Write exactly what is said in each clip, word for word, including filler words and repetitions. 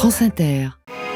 France Inter.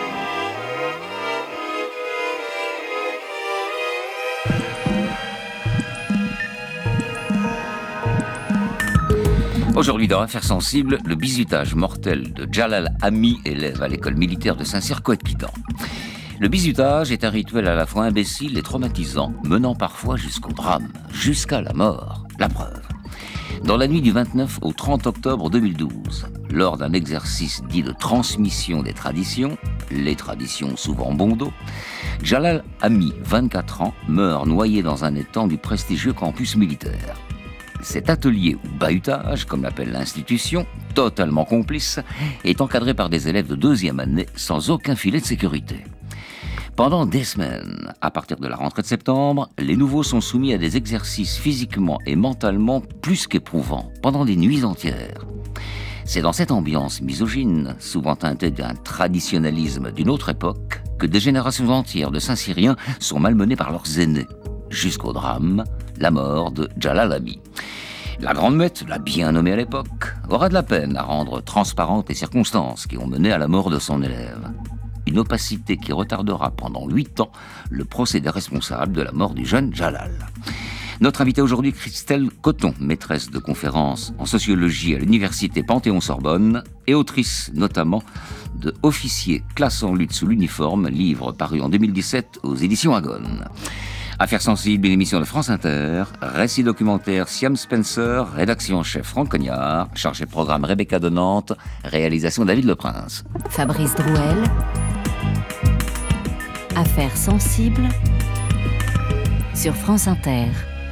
Aujourd'hui, dans Affaires sensibles, le bizutage mortel de Jalal Ami, élève à l'école militaire de Saint-Cyr-Coët-Quidan. Le bizutage est un rituel à la fois imbécile et traumatisant, menant parfois jusqu'au drame, jusqu'à la mort. La preuve. Dans la nuit du vingt-neuf au trente octobre deux mille douze, lors d'un exercice dit de transmission des traditions, les traditions souvent bon dos, Jalal Ami, vingt-quatre ans, meurt noyé dans un étang du prestigieux campus militaire. Cet atelier ou bahutage, comme l'appelle l'institution, totalement complice, est encadré par des élèves de deuxième année sans aucun filet de sécurité. Pendant des semaines, à partir de la rentrée de septembre, les nouveaux sont soumis à des exercices physiquement et mentalement plus qu'éprouvants, pendant des nuits entières. C'est dans cette ambiance misogyne, souvent teintée d'un traditionnalisme d'une autre époque, que des générations entières de Saint-Cyriens sont malmenés par leurs aînés, jusqu'au drame, la mort de Jalal Ami. La grande muette, la bien nommée à l'époque, aura de la peine à rendre transparentes les circonstances qui ont mené à la mort de son élève. Une opacité qui retardera pendant huit ans le procès des responsables de la mort du jeune Jalal. Notre invitée aujourd'hui, Christelle Coton, maîtresse de conférences en sociologie à l'université Panthéon-Sorbonne et autrice notamment de Officier, classe en lutte sous l'uniforme, livre paru en deux mille dix-sept aux éditions Agone. Affaires sensibles, une émission de France Inter, récit documentaire Siam Spencer, rédaction en chef Franck Cognard, chargé de programme Rebecca de Nantes, réalisation David Leprince. Fabrice Drouel. Affaires sensibles sur France Inter.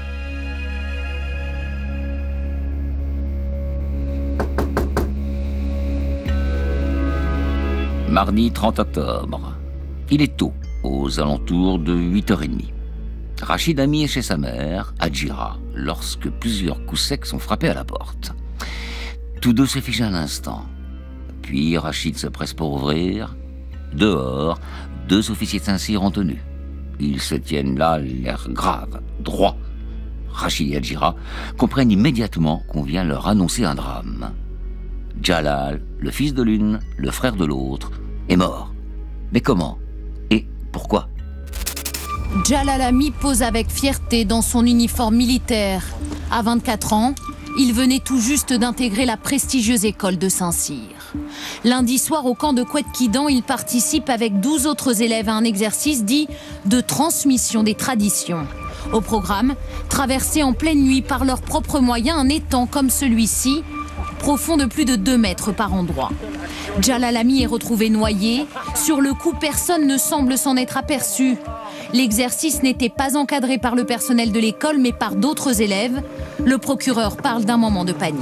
Mardi trente octobre. Il est tôt, aux alentours de huit heures trente. Rachid Ami est chez sa mère, à Djira, lorsque plusieurs coups secs sont frappés à la porte. Tous deux se figent un instant. Puis Rachid se presse pour ouvrir. Dehors, deux officiers de Saint-Cyr en tenue. Ils se tiennent là, l'air grave, droit. Rachid et Adjira comprennent immédiatement qu'on vient leur annoncer un drame. Jalal, le fils de l'une, le frère de l'autre, est mort. Mais comment ? Et pourquoi ? Jalal Ami pose avec fierté dans son uniforme militaire. À vingt-quatre ans, il venait tout juste d'intégrer la prestigieuse école de Saint-Cyr. Lundi soir, au camp de Coët-Quidan, il participe avec douze autres élèves à un exercice dit de transmission des traditions. Au programme, traverser en pleine nuit par leurs propres moyens un étang comme celui-ci, profond de plus de deux mètres par endroit. Jalal Ami est retrouvé noyé. Sur le coup, personne ne semble s'en être aperçu. L'exercice n'était pas encadré par le personnel de l'école, mais par d'autres élèves. Le procureur parle d'un moment de panique.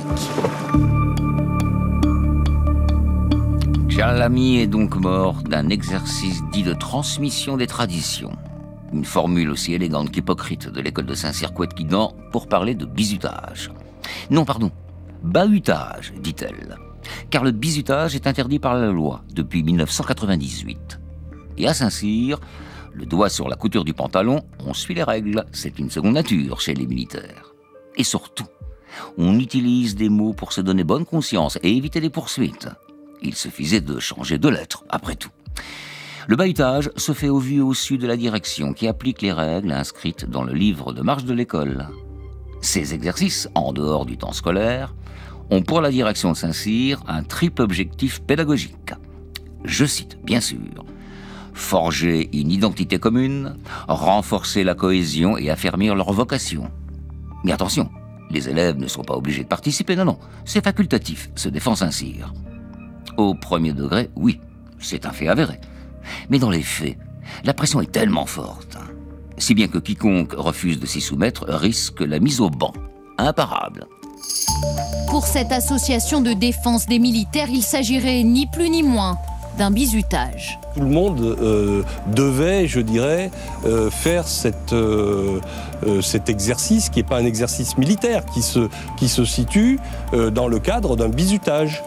Jalal Ami est donc mort d'un exercice dit de transmission des traditions. Une formule aussi élégante qu'hypocrite de l'école de Saint-Cyr-Coët-Quidan pour parler de bizutage. Non, pardon, bahutage, dit-elle. Car le bizutage est interdit par la loi depuis dix-neuf cent quatre-vingt-dix-huit. Et à Saint-Cyr, le doigt sur la couture du pantalon, on suit les règles. C'est une seconde nature chez les militaires. Et surtout, on utilise des mots pour se donner bonne conscience et éviter les poursuites. Il suffisait de changer de lettre, après tout. Le bahutage se fait au vu et au su de la direction qui applique les règles inscrites dans le livre de marche de l'école. Ces exercices, en dehors du temps scolaire, ont pour la direction de Saint-Cyr un triple objectif pédagogique. Je cite, bien sûr, forger une identité commune, renforcer la cohésion et affermir leur vocation. Mais attention, les élèves ne sont pas obligés de participer, non, non, c'est facultatif, se défend Saint-Cyr. Au premier degré, oui, c'est un fait avéré. Mais dans les faits, la pression est tellement forte, hein, si bien que quiconque refuse de s'y soumettre risque la mise au banc. Imparable. Pour cette association de défense des militaires, il s'agirait ni plus ni moins d'un bizutage. Tout le monde euh, devait, je dirais, euh, faire cette, euh, euh, cet exercice qui n'est pas un exercice militaire, qui se, qui se situe euh, dans le cadre d'un bizutage.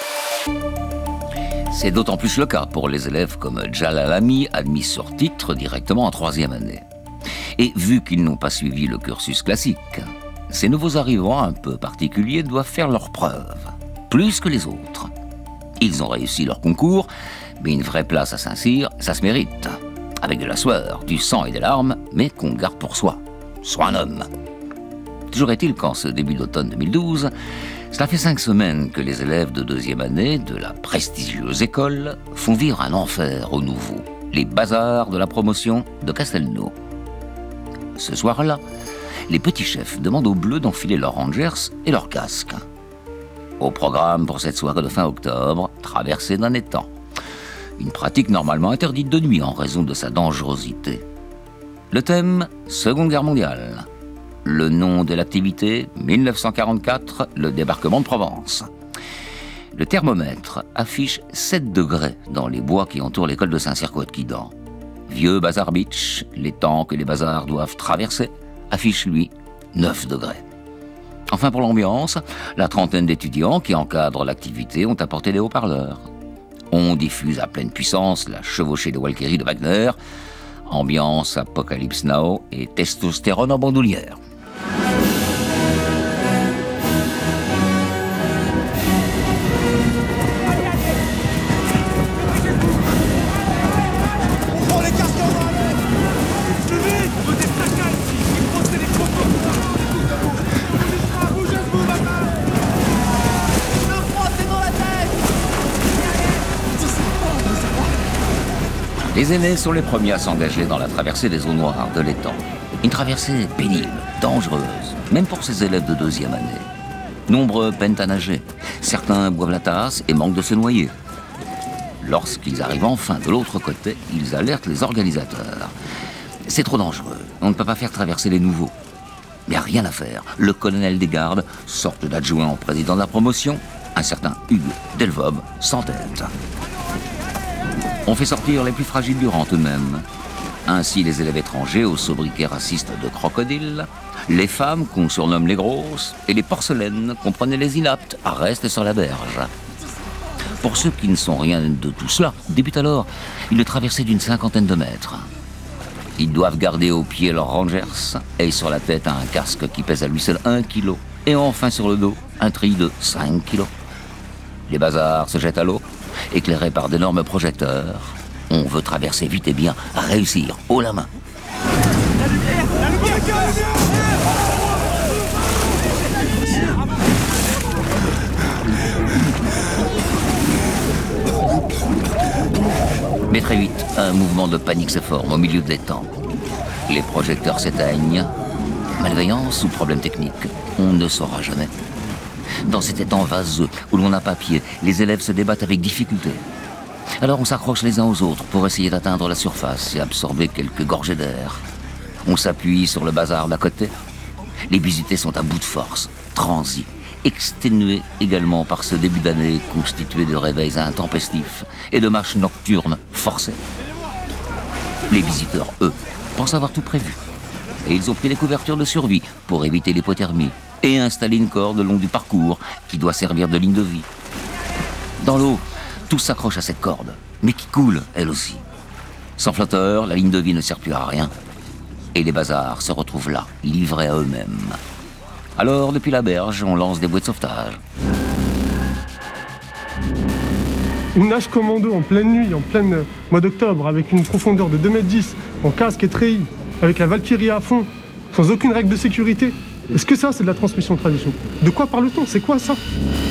C'est d'autant plus le cas pour les élèves comme Jalal Ami, admis sur titre directement en troisième année. Et vu qu'ils n'ont pas suivi le cursus classique, ces nouveaux arrivants un peu particuliers doivent faire leurs preuves, plus que les autres. Ils ont réussi leur concours, mais une vraie place à Saint-Cyr, ça se mérite. Avec de la sueur, du sang et des larmes, mais qu'on garde pour soi. Sois un homme. Toujours est-il qu'en ce début d'automne deux mille douze, cela fait cinq semaines que les élèves de deuxième année de la prestigieuse école font vivre un enfer aux nouveaux, les bazars de la promotion de Castelnau. Ce soir-là, les petits chefs demandent aux bleus d'enfiler leurs rangers et leurs casques. Au programme pour cette soirée de fin octobre, traversée d'un étang. Une pratique normalement interdite de nuit en raison de sa dangerosité. Le thème, Seconde Guerre mondiale. Le nom de l'activité, mille neuf cent quarante-quatre, le débarquement de Provence. Le thermomètre affiche sept degrés dans les bois qui entourent l'école de Saint-Cyr-Coëtquidan. Vieux Bazar Beach, l'étang que les bazars doivent traverser, affiche lui neuf degrés. Enfin pour l'ambiance, la trentaine d'étudiants qui encadrent l'activité ont apporté des haut-parleurs. On diffuse à pleine puissance la chevauchée de Walkyrie de Wagner, ambiance Apocalypse Now et testostérone en bandoulière. Les aînés sont les premiers à s'engager dans la traversée des eaux noires de l'étang. Une traversée pénible, dangereuse, même pour ces élèves de deuxième année. Nombreux peinent à nager, certains boivent la tasse et manquent de se noyer. Lorsqu'ils arrivent enfin de l'autre côté, ils alertent les organisateurs. C'est trop dangereux, on ne peut pas faire traverser les nouveaux. Mais rien à faire, le colonel des gardes, sorte d'adjoint au président de la promotion, un certain Hugues Delvobe, s'entête. On fait sortir les plus fragiles du rang tout de même. Ainsi les élèves étrangers au sobriquet raciste de crocodile, les femmes qu'on surnomme les grosses, et les porcelaines qu'on prenait les inaptes à rester sur la berge. Pour ceux qui ne sont rien de tout cela, débute alors une traversée d'une cinquantaine de mètres. Ils doivent garder aux pieds leurs rangers et sur la tête un casque qui pèse à lui seul un kilo. Et enfin sur le dos, un tri de cinq kilos. Les bazars se jettent à l'eau, éclairés par d'énormes projecteurs. On veut traverser vite et bien, réussir, haut la main. La lumière, la lumière, la lumière. Mais très vite, un mouvement de panique se forme au milieu de l'étang. Les projecteurs s'éteignent. Malveillance ou problème technique, on ne saura jamais. Dans cet étang vaseux où l'on n'a pas pied, les élèves se débattent avec difficulté. Alors on s'accroche les uns aux autres pour essayer d'atteindre la surface et absorber quelques gorgées d'air. On s'appuie sur le bazar d'à côté. Les visités sont à bout de force, transis, exténués également par ce début d'année constitué de réveils intempestifs et de marches nocturnes forcées. Les visiteurs, eux, pensent avoir tout prévu. Et ils ont pris les couvertures de survie pour éviter l'hypothermie et installer une corde le long du parcours qui doit servir de ligne de vie. Dans l'eau, tout s'accroche à cette corde, mais qui coule, elle aussi. Sans flotteur, la ligne de vie ne sert plus à rien. Et les bazars se retrouvent là, livrés à eux-mêmes. Alors, depuis la berge, on lance des bouées de sauvetage. Une nage commando en pleine nuit, en plein mois d'octobre, avec une profondeur de deux mètres dix, en casque et treillis, avec la Valkyrie à fond, sans aucune règle de sécurité. Est-ce que ça, c'est de la transmission de tradition? De quoi parle-t-on? C'est quoi ça?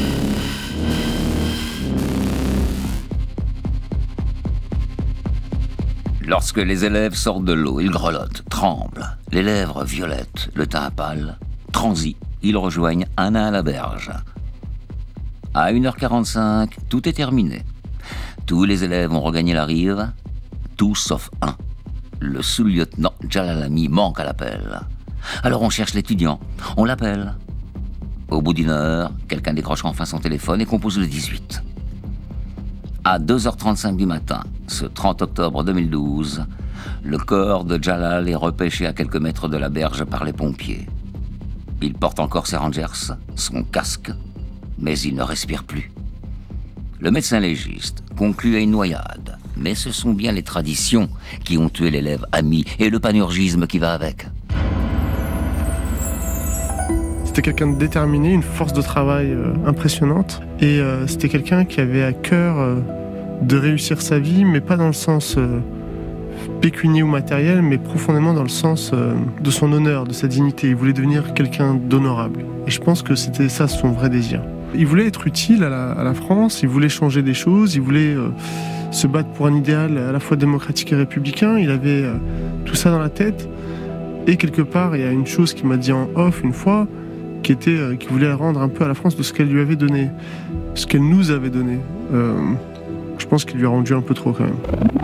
Lorsque les élèves sortent de l'eau, ils grelottent, tremblent, les lèvres violettes, le teint pâle, transis, ils rejoignent un à la berge. À une heure quarante-cinq, tout est terminé. Tous les élèves ont regagné la rive, tous sauf un. Le sous-lieutenant Jalal Ami manque à l'appel. Alors on cherche l'étudiant, on l'appelle. Au bout d'une heure, quelqu'un décroche enfin son téléphone et compose le dix-huit. À deux heures trente-cinq du matin, ce trente octobre deux mille douze, le corps de Jalal est repêché à quelques mètres de la berge par les pompiers. Il porte encore ses rangers, son casque, mais il ne respire plus. Le médecin légiste conclut à une noyade, mais ce sont bien les traditions qui ont tué l'élève Ami et le panurgisme qui va avec. C'était quelqu'un de déterminé, une force de travail euh, impressionnante. Et euh, c'était quelqu'un qui avait à cœur euh, de réussir sa vie, mais pas dans le sens euh, pécunier ou matériel, mais profondément dans le sens euh, de son honneur, de sa dignité. Il voulait devenir quelqu'un d'honorable. Et je pense que c'était ça son vrai désir. Il voulait être utile à la, à la France, il voulait changer des choses, il voulait euh, se battre pour un idéal à la fois démocratique et républicain. Il avait euh, tout ça dans la tête. Et quelque part, il y a une chose qu'il m'a dit en off une fois, qui était euh, qu'il voulait rendre un peu à la France de ce qu'elle lui avait donné, ce qu'elle nous avait donné. Euh, je pense qu'il lui a rendu un peu trop quand même.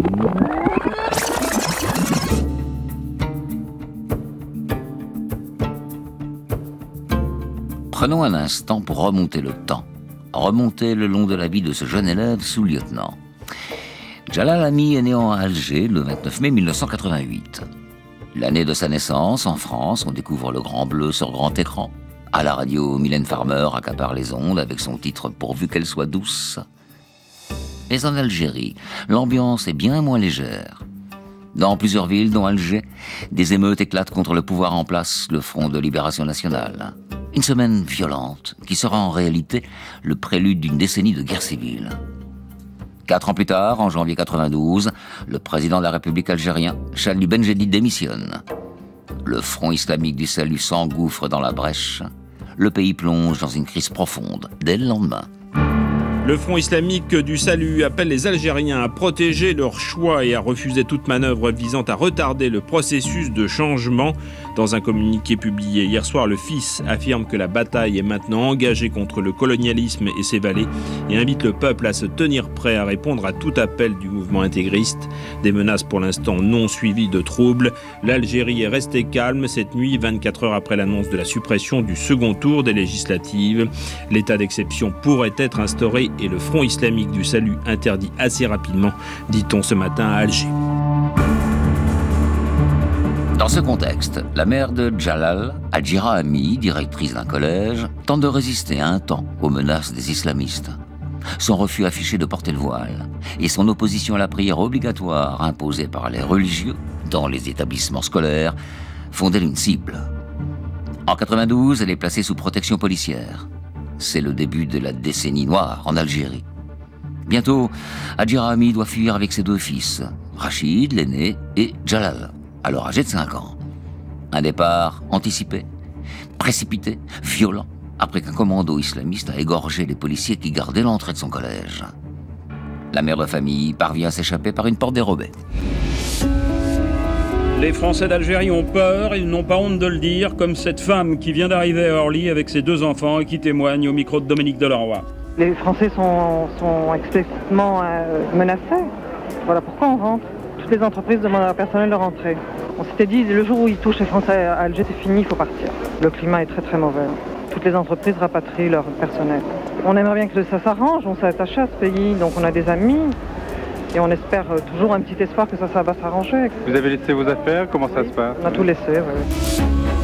Prenons un instant pour remonter le temps, remonter le long de la vie de ce jeune élève sous-lieutenant. Djalal Hami est né à Alger le vingt-neuf mai mille neuf cent quatre-vingt-huit. L'année de sa naissance, en France, on découvre le Grand Bleu sur grand écran. À la radio, Mylène Farmer accapare les ondes avec son titre « Pourvu qu'elle soit douce ». Mais en Algérie, l'ambiance est bien moins légère. Dans plusieurs villes, dont Alger, des émeutes éclatent contre le pouvoir en place, le Front de Libération Nationale. Une semaine violente qui sera en réalité le prélude d'une décennie de guerre civile. Quatre ans plus tard, en janvier quatre-vingt-douze, le président de la République algérien, Challis Benjedid, démissionne. Le Front islamique du salut s'engouffre dans la brèche. Le pays plonge dans une crise profonde dès le lendemain. Le Front islamique du salut appelle les Algériens à protéger leur choix et à refuser toute manœuvre visant à retarder le processus de changement. Dans un communiqué publié hier soir, le fils affirme que la bataille est maintenant engagée contre le colonialisme et ses valets et invite le peuple à se tenir prêt à répondre à tout appel du mouvement intégriste. Des menaces pour l'instant non suivies de troubles. L'Algérie est restée calme cette nuit, vingt-quatre heures après l'annonce de la suppression du second tour des législatives. L'état d'exception pourrait être instauré et le Front islamique du salut interdit assez rapidement, dit-on ce matin à Alger. Dans ce contexte, la mère de Djalal, Hadjira Hami, directrice d'un collège, tente de résister un temps aux menaces des islamistes. Son refus affiché de porter le voile et son opposition à la prière obligatoire imposée par les religieux dans les établissements scolaires font d'elle une cible. En quatre-vingt-douze, elle est placée sous protection policière. C'est le début de la décennie noire en Algérie. Bientôt, Hadjira Hami doit fuir avec ses deux fils, Rachid, l'aîné, et Djalal, alors âgé de cinq ans. Un départ anticipé, précipité, violent, après qu'un commando islamiste a égorgé les policiers qui gardaient l'entrée de son collège. La mère de famille parvient à s'échapper par une porte dérobée. Les Français d'Algérie ont peur, ils n'ont pas honte de le dire, comme cette femme qui vient d'arriver à Orly avec ses deux enfants et qui témoigne au micro de Dominique Deleroy. Les Français sont, sont explicitement euh, menacés. Voilà pourquoi on rentre. Toutes les entreprises demandent à leur personnel de rentrer. On s'était dit, le jour où ils touchent les Français à Alger, c'est fini, il faut partir. Le climat est très très mauvais. Toutes les entreprises rapatrient leur personnel. On aimerait bien que ça s'arrange, on s'est attaché à ce pays, donc on a des amis. Et on espère toujours un petit espoir que ça, ça va s'arranger. Vous avez laissé vos affaires? Comment ça oui, se passe? On a tout laissé, oui.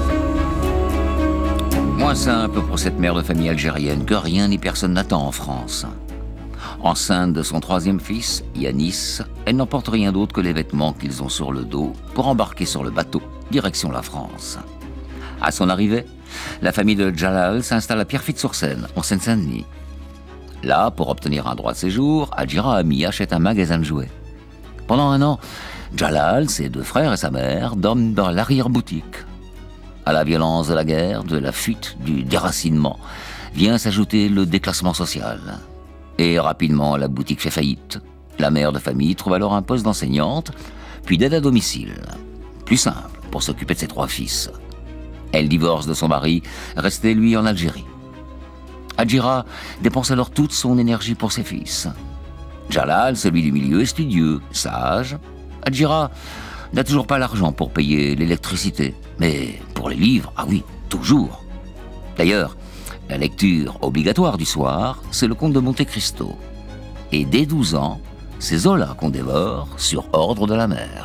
Moins simple pour cette mère de famille algérienne que rien ni personne n'attend en France. Enceinte de son troisième fils, Yanis, elle n'emporte rien d'autre que les vêtements qu'ils ont sur le dos pour embarquer sur le bateau, direction la France. À son arrivée, la famille de Djalal s'installe à Pierrefitte-sur-Seine, en Seine-Saint-Denis. Là, pour obtenir un droit de séjour, Hadjira Hami achète un magasin de jouets. Pendant un an, Djalal, ses deux frères et sa mère dorment dans l'arrière-boutique. À la violence de la guerre, de la fuite, du déracinement, vient s'ajouter le déclassement social. Et rapidement, la boutique fait faillite. La mère de famille trouve alors un poste d'enseignante, puis d'aide à domicile. Plus simple pour s'occuper de ses trois fils. Elle divorce de son mari, resté lui en Algérie. Hadjira dépense alors toute son énergie pour ses fils. Djalal, celui du milieu, est studieux, sage. Hadjira n'a toujours pas l'argent pour payer l'électricité, mais pour les livres, ah oui, toujours. D'ailleurs, la lecture obligatoire du soir, c'est le Comte de Monte Cristo. Et dès douze ans, c'est Zola qu'on dévore sur ordre de la mère.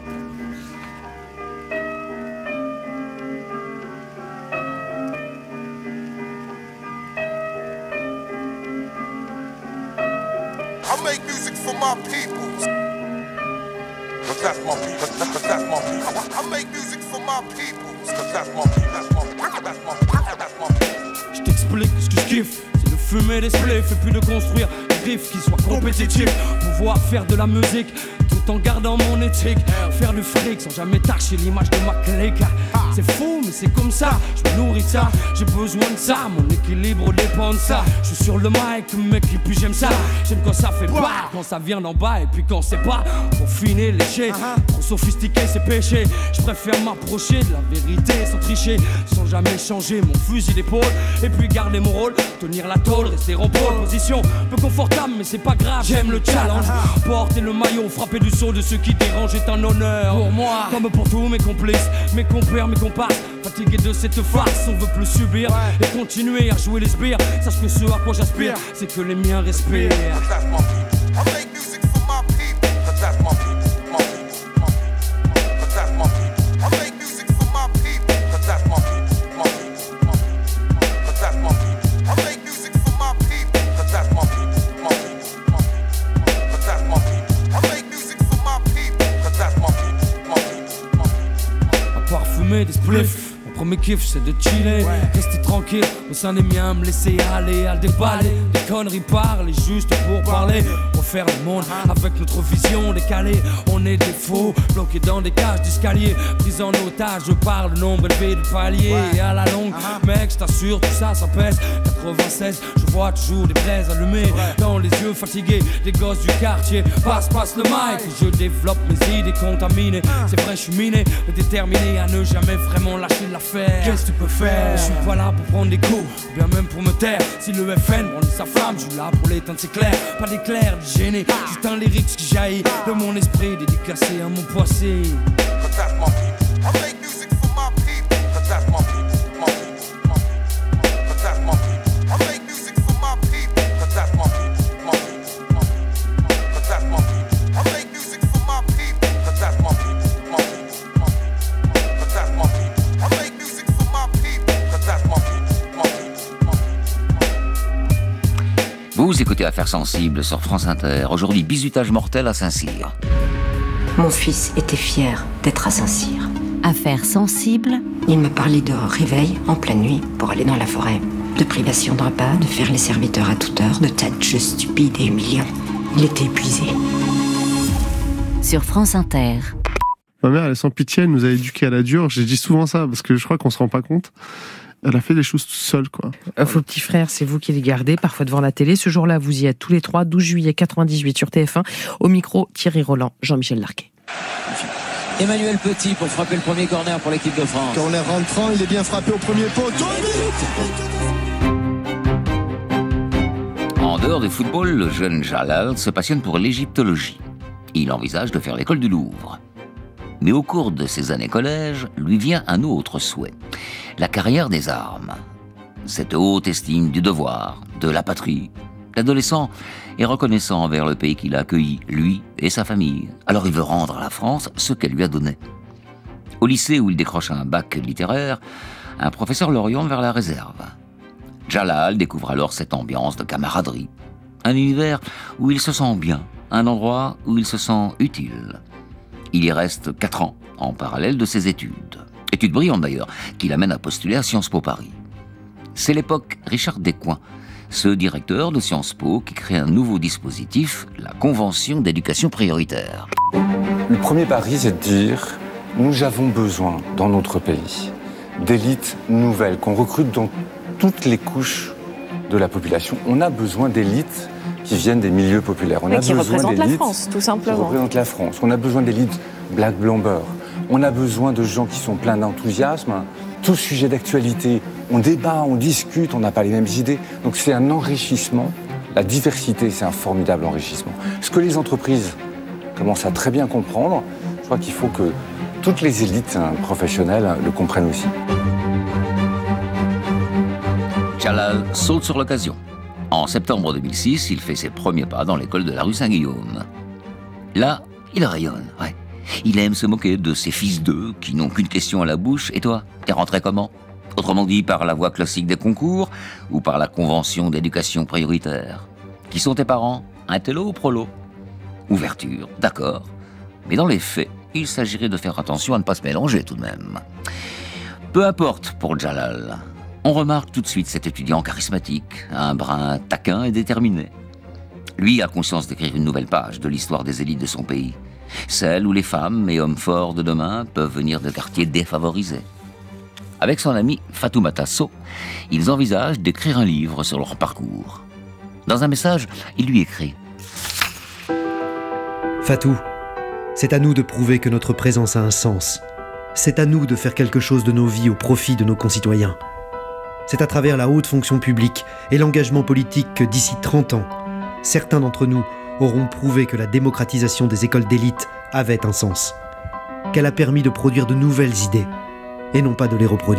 I make music for my people. But that's my people. But that's my people. I make music for my people. But that's my people. That's my people. That's my people. Je t'explique ce que je kiffe, c'est de fumer des spliffs et puis de construire des riffs qui soient compétitifs. Pouvoir faire de la musique tout en gardant mon éthique. Faire du fric sans jamais tâcher l'image de ma clique. C'est fou mais c'est comme ça, je me nourris de ça. J'ai besoin de ça, mon équilibre dépend de ça. Je suis sur le mic mec et puis j'aime ça. J'aime quand ça fait pas, quand ça vient d'en bas et puis quand c'est pas trop finé, léché. Trop sophistiqué c'est péché. Je préfère m'approcher de la vérité sans tricher, sans jamais changer mon fusil d'épaule. Et puis garder mon rôle, tenir la tôle, rester en pole position. Peu confortable mais c'est pas grave, j'aime le challenge. Porter le maillot, frapper du saut de ceux qui dérangent est un honneur pour moi, comme pour tous mes complices, mes compères, mes comparses. Fatigué de cette farce, on veut plus subir et continuer à jouer les sbires. Sache que ce à quoi j'aspire, c'est que les miens respirent. Des spliffs. Mon premier kiff c'est de chiller, ouais. Rester tranquille au sein des miens, me laisser aller à le déballer. Des conneries parler juste pour parler. Refaire le monde avec notre vision décalée. On est des faux, bloqués dans des cages d'escalier. Pris en otage par le nombre élevé de paliers, ouais. Et à la longue, uh-huh. Mec je t'assure tout ça ça pèse. quatre-vingt-seize, je vois toujours des braises allumées, ouais. Dans les yeux fatigués des gosses du quartier. Passe, passe le mic, et je développe mes idées contaminées. C'est vrai je suis miné, mais déterminé à ne jamais vraiment lâcher l'affaire. Qu'est-ce que tu peux faire? Je suis pas là pour prendre des coups, ou bien même pour me taire. Si le F N brandit sa flamme, je suis là pour l'éteindre, c'est clair. Pas d'éclair, de gêné, juste un lyrics qui jaillit de mon esprit, dédicacé à mon passé. Vous écoutez Affaires sensibles sur France Inter. Aujourd'hui, bizutage mortel à Saint-Cyr. Mon fils était fier d'être à Saint-Cyr. Affaires sensibles. Il m'a parlé de réveil en pleine nuit pour aller dans la forêt, de privation de repas, de faire les serviteurs à toute heure, de tas de jeux stupides et humiliants. Il était épuisé. Sur France Inter. Ma mère, elle est sans pitié, elle nous a éduqués à la dure. J'ai dit souvent ça parce que je crois qu'on se rend pas compte. Elle a fait les choses toute seule, quoi. Vos petits frères, c'est vous qui les gardez, parfois devant la télé. Ce jour-là, vous y êtes tous les trois, douze juillet quatre-vingt-dix-huit sur T F un. Au micro, Thierry Roland, Jean-Michel Larquet. Emmanuel Petit pour frapper le premier corner pour l'équipe de France. Corner rentrant, il est bien frappé au premier poteau. En dehors du football, le jeune Jalal se passionne pour l'égyptologie. Il envisage de faire l'école du Louvre. Mais au cours de ses années collège, lui vient un autre souhait. La carrière des armes. Cette haute estime du devoir, de la patrie. L'adolescent est reconnaissant envers le pays qu'il a accueilli, lui et sa famille. Alors il veut rendre à la France ce qu'elle lui a donné. Au lycée où il décroche un bac littéraire, un professeur l'oriente vers la réserve. Jalal découvre alors cette ambiance de camaraderie. Un univers où il se sent bien, un endroit où il se sent utile. Il y reste quatre ans, en parallèle de ses études. Études brillantes d'ailleurs, qui l'amènent à postuler à Sciences Po Paris. C'est l'époque Richard Descoings, ce directeur de Sciences Po qui crée un nouveau dispositif, la Convention d'éducation prioritaire. Le premier pari, c'est de dire, nous avons besoin dans notre pays d'élites nouvelles, qu'on recrute dans toutes les couches de la population. On a besoin d'élites qui viennent des milieux populaires. On Mais a qui besoin représentent la d'élites France, tout simplement. Qui représentent la France. On a besoin d'élites black blamber. On a besoin de gens qui sont pleins d'enthousiasme. Tout sujet d'actualité, on débat, on discute, on n'a pas les mêmes idées. Donc c'est un enrichissement. La diversité, c'est un formidable enrichissement. Ce que les entreprises commencent à très bien comprendre, je crois qu'il faut que toutes les élites hein, professionnelles hein, le comprennent aussi. Jalal saute sur l'occasion. En septembre deux mille six, il fait ses premiers pas dans l'école de la rue Saint-Guillaume. Là, il rayonne, ouais. Il aime se moquer de ces fils d'eux qui n'ont qu'une question à la bouche. Et toi, t'es rentré comment? Autrement dit, par la voie classique des concours ou par la convention d'éducation prioritaire? Qui sont tes parents? Intello ou prolo? Ouverture, d'accord. Mais dans les faits, il s'agirait de faire attention à ne pas se mélanger tout de même. Peu importe pour Jalal. On remarque tout de suite cet étudiant charismatique, un brin taquin et déterminé. Lui a conscience d'écrire une nouvelle page de l'histoire des élites de son pays, celle où les femmes et hommes forts de demain peuvent venir de quartiers défavorisés. Avec son ami Fatoumata Sow, ils envisagent d'écrire un livre sur leur parcours. Dans un message, il lui écrit « Fatou, c'est à nous de prouver que notre présence a un sens. C'est à nous de faire quelque chose de nos vies au profit de nos concitoyens. C'est à travers la haute fonction publique et l'engagement politique que d'ici trente ans, certains d'entre nous auront prouvé que la démocratisation des écoles d'élite avait un sens. Qu'elle a permis de produire de nouvelles idées et non pas de les reproduire. »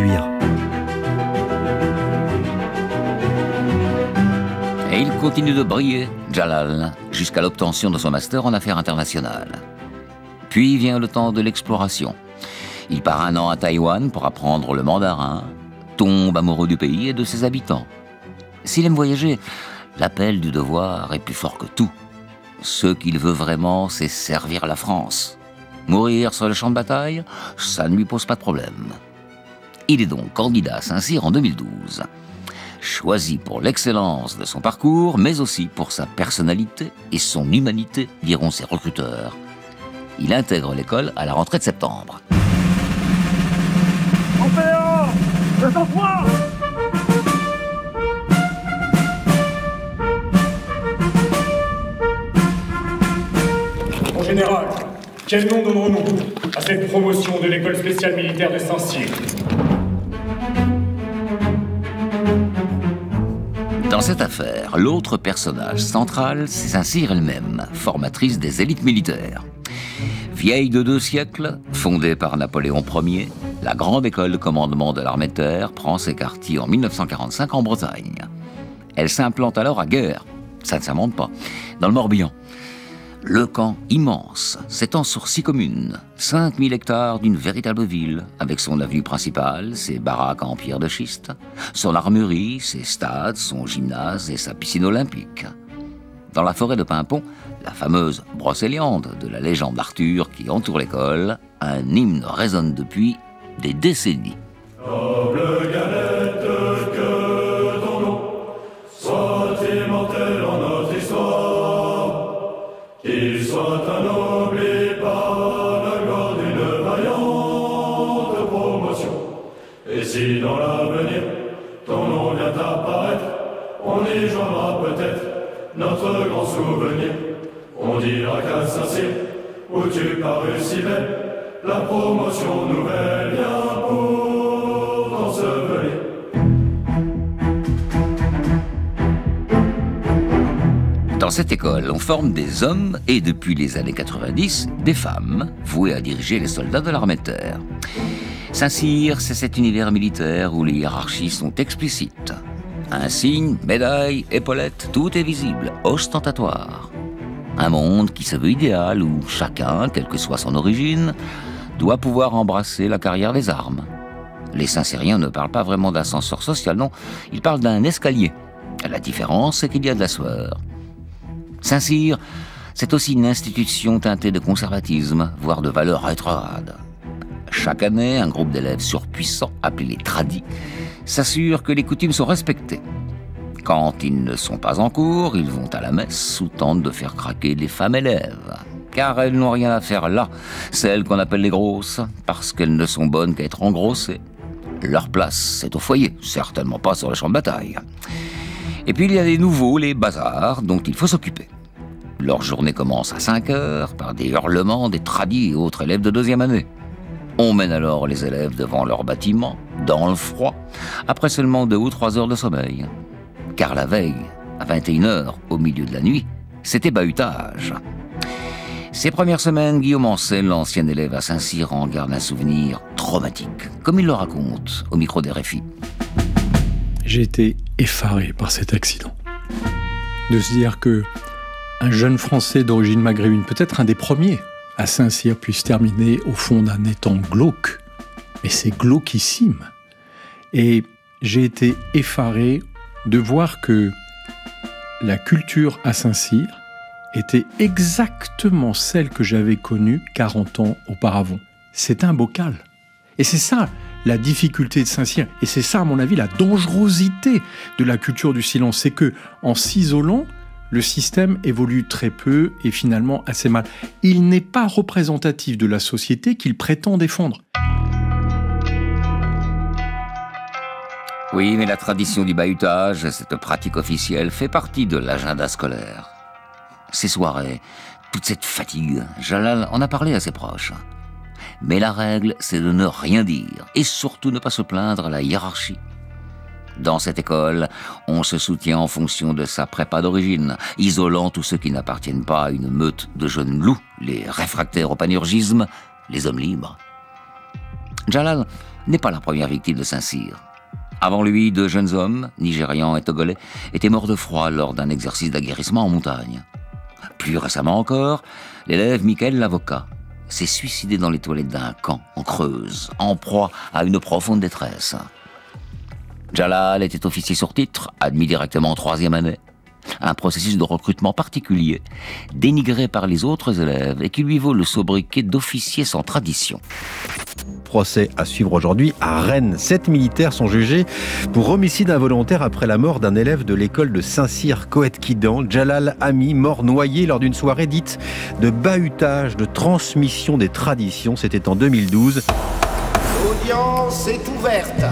Et il continue de briller, Jalal, jusqu'à l'obtention de son master en affaires internationales. Puis vient le temps de l'exploration. Il part un an à Taïwan pour apprendre le mandarin, tombe amoureux du pays et de ses habitants. S'il aime voyager, l'appel du devoir est plus fort que tout. Ce qu'il veut vraiment, c'est servir la France. Mourir sur le champ de bataille, ça ne lui pose pas de problème. Il est donc candidat à Saint-Cyr en deux mille douze. Choisi pour l'excellence de son parcours, mais aussi pour sa personnalité et son humanité, diront ses recruteurs. Il intègre l'école à la rentrée de septembre. Mon général, quel nom donnerons-nous à cette promotion de l'école spéciale militaire de Saint-Cyr ? Dans cette affaire, l'autre personnage central, c'est Saint-Cyr elle-même, formatrice des élites militaires. Vieille de deux siècles, fondée par Napoléon Ier, la grande école de commandement de l'armée de terre prend ses quartiers en mille neuf cent quarante-cinq en Bretagne. Elle s'implante alors à Guerre, ça ne s'invente pas, dans le Morbihan. Le camp immense s'étend sur six communes, cinq mille hectares d'une véritable ville, avec son avenue principale, ses baraques en pierre de schiste, son armurerie, ses stades, son gymnase et sa piscine olympique. Dans la forêt de Pimpon, la fameuse brocéliande de la légende d'Arthur qui entoure l'école, un hymne résonne depuis des décennies. Noble galette, que ton nom soit immortel en notre histoire, qu'il soit un noble par la gloire d'une vaillante promotion. Et si dans l'avenir ton nom vient apparaître, on y joindra peut-être notre grand souvenir. On dira qu'à Saint-Cyr, où tu parus si belle, la promotion nouvelle vient pour t'ensevelir. Dans cette école, on forme des hommes et depuis les années quatre-vingt-dix, des femmes vouées à diriger les soldats de l'armée de terre. Saint-Cyr, c'est cet univers militaire où les hiérarchies sont explicites. Insignes, médailles, épaulettes, tout est visible, ostentatoire. Un monde qui se veut idéal où chacun, quelle que soit son origine, doit pouvoir embrasser la carrière des armes. Les Saint-Cyriens ne parlent pas vraiment d'ascenseur social, non, ils parlent d'un escalier. La différence, c'est qu'il y a de la sueur. Saint-Cyr, c'est aussi une institution teintée de conservatisme, voire de valeurs rétrogrades. Chaque année, un groupe d'élèves surpuissants, appelés les tradis, s'assure que les coutumes sont respectées. Quand ils ne sont pas en cours, ils vont à la messe ou tentent de faire craquer les femmes élèves. Car elles n'ont rien à faire là, celles qu'on appelle les grosses, parce qu'elles ne sont bonnes qu'à être engrossées. Leur place, c'est au foyer, certainement pas sur le champ de bataille. Et puis il y a les nouveaux, les bazars, dont il faut s'occuper. Leur journée commence à cinq heures, par des hurlements des tradis et autres élèves de deuxième année. On mène alors les élèves devant leur bâtiment, dans le froid, après seulement deux ou trois heures de sommeil. Car la veille, à vingt et une heures, au milieu de la nuit, c'était bahutage. Ces premières semaines, Guillaume Ancel, l'ancien élève à Saint-Cyr, en garde un souvenir traumatique, comme il le raconte au micro des R F I. J'ai été effaré par cet accident. De se dire que un jeune Français d'origine maghrébine, peut-être un des premiers à Saint-Cyr, puisse terminer au fond d'un étang glauque. Mais c'est glauquissime. Et j'ai été effaré de voir que la culture à Saint-Cyr était exactement celle que j'avais connue quarante ans auparavant. C'est un bocal. Et c'est ça la difficulté de Saint-Cyr, et c'est ça, à mon avis, la dangerosité de la culture du silence, c'est que, en s'isolant, le système évolue très peu et finalement assez mal. Il n'est pas représentatif de la société qu'il prétend défendre. Oui, mais la tradition du bahutage, cette pratique officielle, fait partie de l'agenda scolaire. Ces soirées, toute cette fatigue, Jalal en a parlé à ses proches. Mais la règle, c'est de ne rien dire, et surtout ne pas se plaindre à la hiérarchie. Dans cette école, on se soutient en fonction de sa prépa d'origine, isolant tous ceux qui n'appartiennent pas à une meute de jeunes loups, les réfractaires au panurgisme, les hommes libres. Jalal n'est pas la première victime de Saint-Cyr. Avant lui, deux jeunes hommes, nigérians et togolais, étaient morts de froid lors d'un exercice d'aguerrissement en montagne. Plus récemment encore, l'élève Michael l'avocat s'est suicidé dans les toilettes d'un camp en Creuse, en proie à une profonde détresse. Jalal était officier sur titre, admis directement en troisième année. Un processus de recrutement particulier, dénigré par les autres élèves et qui lui vaut le sobriquet d'officier sans tradition. Procès à suivre aujourd'hui à Rennes. Sept militaires sont jugés pour homicide involontaire après la mort d'un élève de l'école de Saint-Cyr Coët-Quidan, Jalal Ami, mort noyé lors d'une soirée dite de bahutage, de transmission des traditions. C'était en deux mille douze. L'audience est ouverte.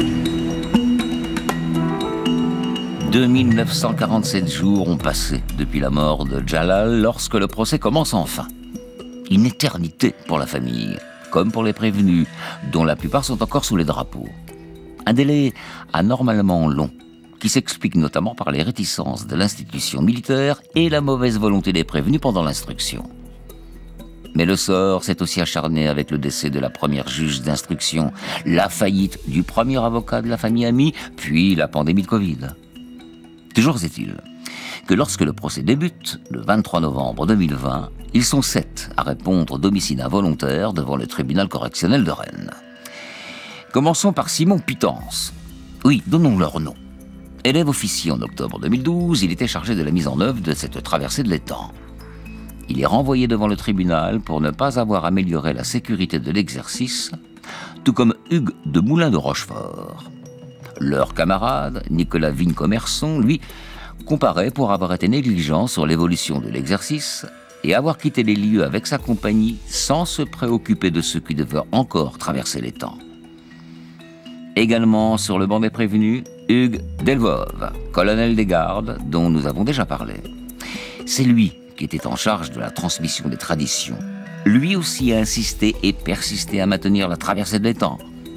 deux mille neuf cent quarante-sept jours ont passé depuis la mort de Jalal lorsque le procès commence enfin. Une éternité pour la famille, comme pour les prévenus, dont la plupart sont encore sous les drapeaux. Un délai anormalement long, qui s'explique notamment par les réticences de l'institution militaire et la mauvaise volonté des prévenus pendant l'instruction. Mais le sort s'est aussi acharné avec le décès de la première juge d'instruction, la faillite du premier avocat de la famille Ami, puis la pandémie de Covid. Toujours est-il que lorsque le procès débute, le vingt-trois novembre deux mille vingt, ils sont sept à répondre d'homicide involontaire devant le tribunal correctionnel de Rennes. Commençons par Simon Pitance. Oui, donnons leur nom. Élève officier en octobre deux mille douze, il était chargé de la mise en œuvre de cette traversée de l'étang. Il est renvoyé devant le tribunal pour ne pas avoir amélioré la sécurité de l'exercice, tout comme Hugues de Moulin de Rochefort. Leur camarade, Nicolas Vigne-Commerçon, lui, comparaît pour avoir été négligent sur l'évolution de l'exercice et avoir quitté les lieux avec sa compagnie sans se préoccuper de ceux qui devaient encore traverser l'étang. Également sur le banc des prévenus, Hugues Delvove, colonel des gardes, dont nous avons déjà parlé. C'est lui qui était en charge de la transmission des traditions. Lui aussi a insisté et persisté à maintenir la traversée de l'étang.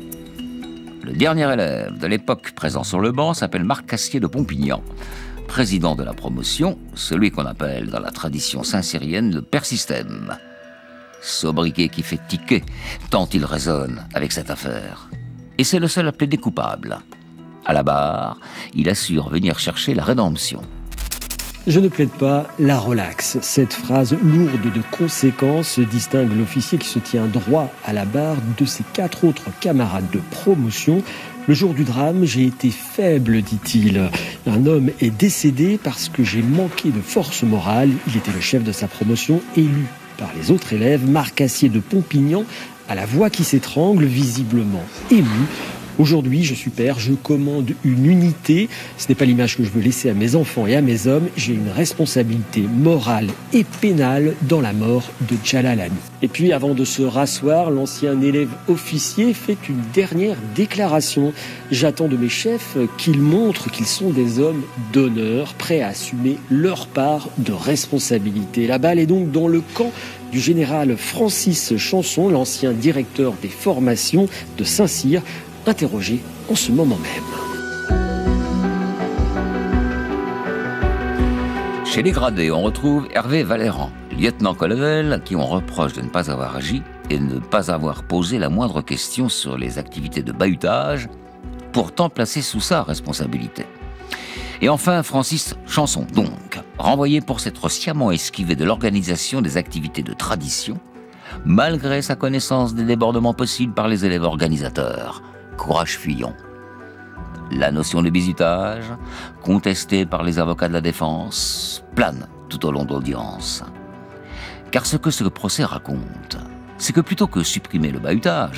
Le dernier élève de l'époque présent sur le banc s'appelle Marc Cassier de Pompignan, président de la promotion, celui qu'on appelle dans la tradition saint-cyrienne le persystème. Sobriquet qui fait tiquer, tant il résonne avec cette affaire. Et c'est le seul à plaider coupable. À la barre, il assure venir chercher la rédemption. Je ne plaide pas, la relaxe. Cette phrase lourde de conséquences distingue l'officier qui se tient droit à la barre de ses quatre autres camarades de promotion. Le jour du drame, j'ai été faible, dit-il. Un homme est décédé parce que j'ai manqué de force morale. Il était le chef de sa promotion, élu par les autres élèves. Marc Cassier de Pompignan a la voix qui s'étrangle, visiblement ému. Aujourd'hui, je suis père, je commande une unité. Ce n'est pas l'image que je veux laisser à mes enfants et à mes hommes. J'ai une responsabilité morale et pénale dans la mort de Jalal Ami. Et puis, avant de se rasseoir, l'ancien élève officier fait une dernière déclaration. J'attends de mes chefs qu'ils montrent qu'ils sont des hommes d'honneur, prêts à assumer leur part de responsabilité. La balle est donc dans le camp du général Francis Chanson, l'ancien directeur des formations de Saint-Cyr, interrogé en ce moment même. Chez les gradés, on retrouve Hervé Valéran, lieutenant-colonel à qui on reproche de ne pas avoir agi et de ne pas avoir posé la moindre question sur les activités de bahutage, pourtant placé sous sa responsabilité. Et enfin, Francis Chanson, donc, renvoyé pour s'être sciemment esquivé de l'organisation des activités de tradition, malgré sa connaissance des débordements possibles par les élèves organisateurs. Courage fuyant. La notion de bizutage, contestée par les avocats de la défense, plane tout au long de l'audience. Car ce que ce procès raconte, c'est que plutôt que supprimer le bahutage,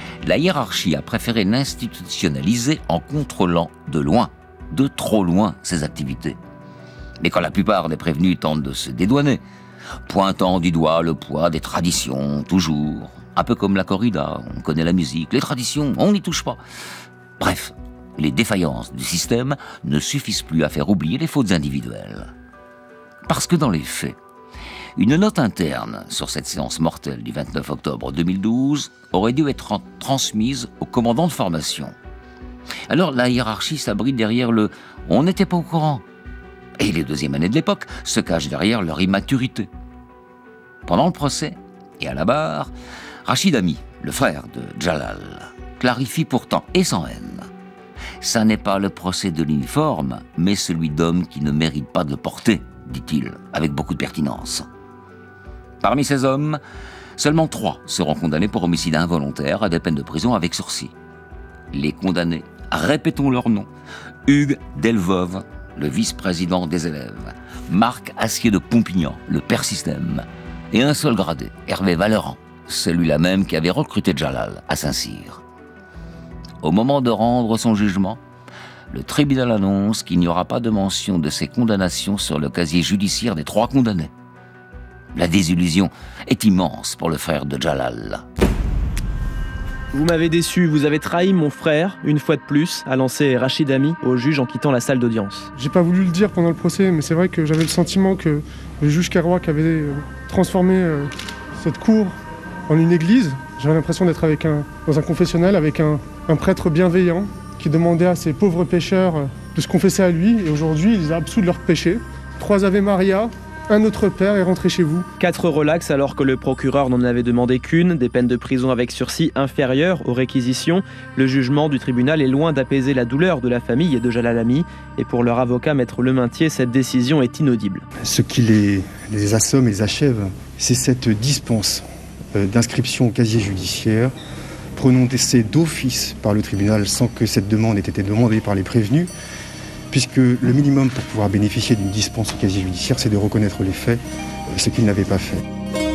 La hiérarchie a préféré l'institutionnaliser en contrôlant de loin, de trop loin, ses activités. Mais quand la plupart des prévenus tentent de se dédouaner, pointant du doigt le poids des traditions, toujours, un peu comme la corrida, on connaît la musique, les traditions, on n'y touche pas. Bref, les défaillances du système ne suffisent plus à faire oublier les fautes individuelles. Parce que dans les faits, une note interne sur cette séance mortelle du vingt-neuf octobre deux mille douze aurait dû être transmise au commandant de formation. Alors la hiérarchie s'abrite derrière le « on n'était pas au courant ». Et les deuxièmes années de l'époque se cachent derrière leur immaturité. Pendant le procès, et à la barre, Rachid Ami, le frère de Djalal, clarifie pourtant, et sans haine, ça n'est pas le procès de l'uniforme, mais celui d'hommes qui ne méritent pas de le porter, dit-il, avec beaucoup de pertinence. Parmi ces hommes, seulement trois seront condamnés pour homicide involontaire à des peines de prison avec sursis. Les condamnés, répétons leur nom, Hugues Delvauve, le vice-président des élèves, Marc Assier de Pompignan, le père système, et un seul gradé, Hervé Vallerand, celui-là même qui avait recruté Djalal à Saint-Cyr. Au moment de rendre son jugement, le tribunal annonce qu'il n'y aura pas de mention de ces condamnations sur le casier judiciaire des trois condamnés. La désillusion est immense pour le frère de Djalal. Vous m'avez déçu, vous avez trahi mon frère, une fois de plus, a lancé Rachid Ami au juge en quittant la salle d'audience. J'ai pas voulu le dire pendant le procès, mais c'est vrai que j'avais le sentiment que le juge Kerouac avait transformé euh, cette cour en une église. J'avais l'impression d'être avec un, dans un confessionnal avec un, un prêtre bienveillant qui demandait à ces pauvres pécheurs de se confesser à lui. Et aujourd'hui, il les a absous de leurs péchés. Trois Ave Maria, un Notre Père et rentrez chez vous. Quatre relax alors que le procureur n'en avait demandé qu'une, des peines de prison avec sursis inférieures aux réquisitions. Le jugement du tribunal est loin d'apaiser la douleur de la famille et de Djalal Ami. Et pour leur avocat, Maître Lemintier, cette décision est inaudible. Ce qui les, les assomme et les achève, c'est cette dispense d'inscription au casier judiciaire, prononcée d'office par le tribunal sans que cette demande ait été demandée par les prévenus, puisque le minimum pour pouvoir bénéficier d'une dispense au casier judiciaire, c'est de reconnaître les faits, ce qu'ils n'avaient pas fait.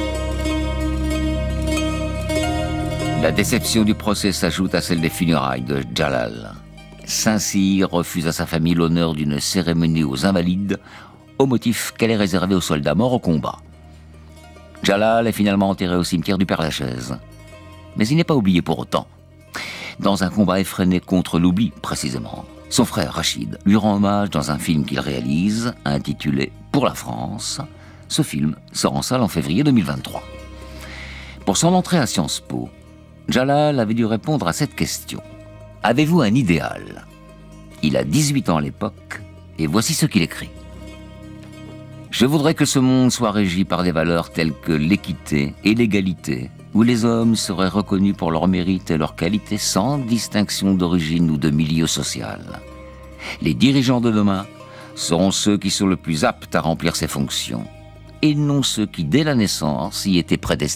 La déception du procès s'ajoute à celle des funérailles de Djalal. Saint-Cyr refuse à sa famille l'honneur d'une cérémonie aux Invalides, au motif qu'elle est réservée aux soldats morts au combat. Djalal est finalement enterré au cimetière du Père-Lachaise. Mais il n'est pas oublié pour autant. Dans un combat effréné contre l'oubli, précisément, son frère Rachid lui rend hommage dans un film qu'il réalise, intitulé « Pour la France ». Ce film sort en salle en février deux mille vingt-trois. Pour son entrée à Sciences Po, Djalal avait dû répondre à cette question. « Avez-vous un idéal ?» Il a dix-huit ans à l'époque, et voici ce qu'il écrit. « Je voudrais que ce monde soit régi par des valeurs telles que l'équité et l'égalité, où les hommes seraient reconnus pour leur mérite et leur qualité sans distinction d'origine ou de milieu social. Les dirigeants de demain seront ceux qui sont le plus aptes à remplir ces fonctions, et non ceux qui, dès la naissance, y étaient prédestinés. »